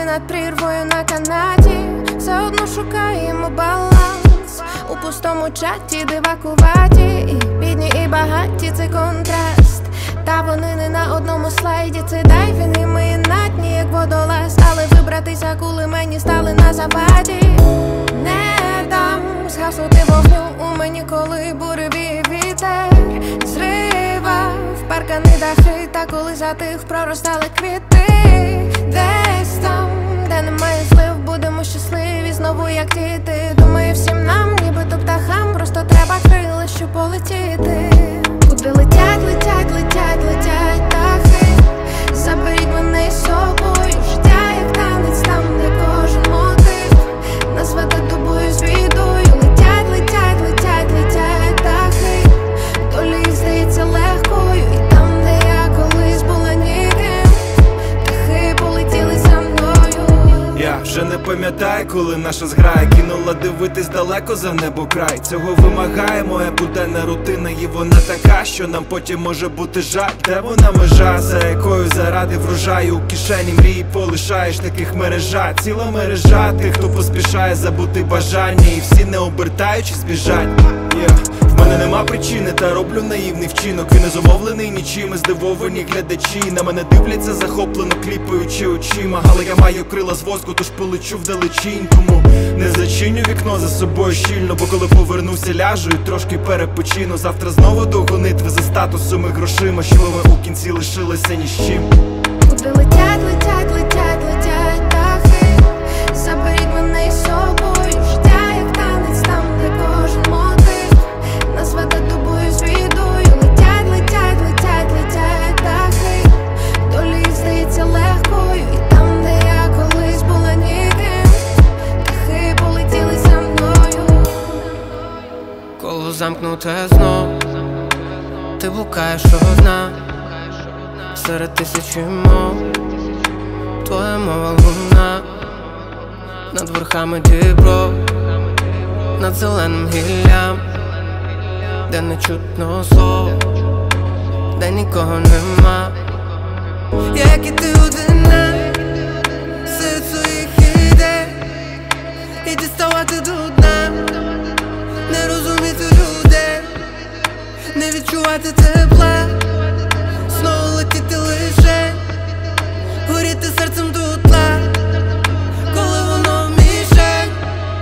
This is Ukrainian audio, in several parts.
над прірвою на канаті, все одно шукаємо баланс у пустому чаті, дивакуваті, і бідні, і багаті, це контраст. Та вони не на одному слайді, це дайвін, і ми на дні, як водолаз. Але вибратися кули мені стали на заваді. Не дам згаснути вогню у мені, коли буревіє вітер зривав паркани, дахи, та коли затих, проростали квіти. Десь там, де немає злив, будемо щасливі знову, як діти. Думаю, всім нам, нібито птахам, просто треба крила, щоб полетіти. Куди летять, летять, летять, летять птахи, заберіть мене із собою. Життя як танець, там, де кожен мотив назвати тобою звідою. Летять, летять, летять, летять птахи, долі їх здається легкою. І там, де я колись була ніким, птахи полетіли за мною. Я вже не пам'ятаю, коли наша зграя кинула дивитись далеко за небо край. Цього вимагає моя буденна рутина, і вона така, що нам потім може бути жаль. Де вона межа, за якою заради врожаю у кишені мрії полишаєш, таких мережа, ціла мережа тих, хто поспішає забути бажання, і всі не обертаючись біжать. В мене нема причини, та роблю наївний вчинок. Він не зумовлений нічим, і здивовані глядачі на мене дивляться захоплено, кліпаючи очима. Але я маю крила з воску, тож полечу вдалечінь. Тому не зачиню вікно за собою щільно, бо коли повернуся, ляжу і трошки перепочину. Завтра знову до гонитви за статусом і грошима, що ви у кінці лишилися ні з чим. Куди летять, летять, летять, летять птахи, заберіть мене із собою. Життя як танець, там, де кожен мотив назвати тобою звідою. Летять, летять, летять, летять птахи, долі їх здається легкою. І там, де я колись була ніким, птахи полетіли за мною. Коло замкнуте знов, ти блукаєш одна серед тисячі мов. Твоя мова луна над верхами Дібров, над зеленим гіллям, де не чутно слов, де нікого нема. Як і ти одина серед своїх ідей, і діставати до дна, не розуміти людей, не відчувати тепла, знову летіти лише, горіти серцем до тла, коли воно мішень.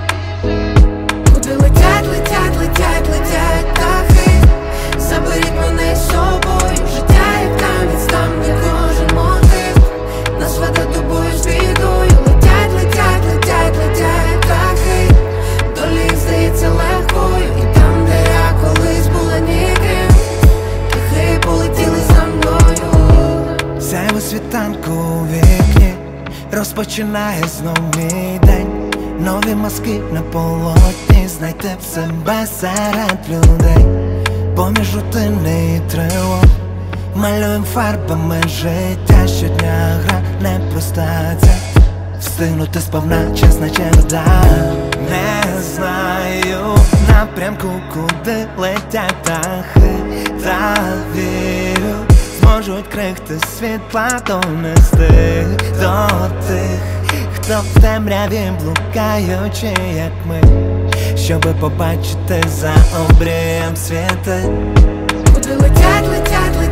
Куди летять, летять, летять, летять птахи, заберіть мене із собою. Життя як танець, там, де кожен мотив назвати тобою звідою. Летять, летять, летять, летять птахи, долі їх здається легкою. І там, де я колись була ніким, птахи полетіли за мною. Зайве світанку у вікні розпочинає знов мій день. Нові маски на полотні, знайти в себе серед людей. Поміж рутини і тривог малюєм фарбами життя. Щодня гра непроста, це встигнути сповна, чесна череда. Не знаю напрямку, куди летять птахи, та вірю, зможуть крихти світла донести до тих, хто в темряві блукаючи, як ми, щоби побачити за обрієм світи. Куди летять, летять, летять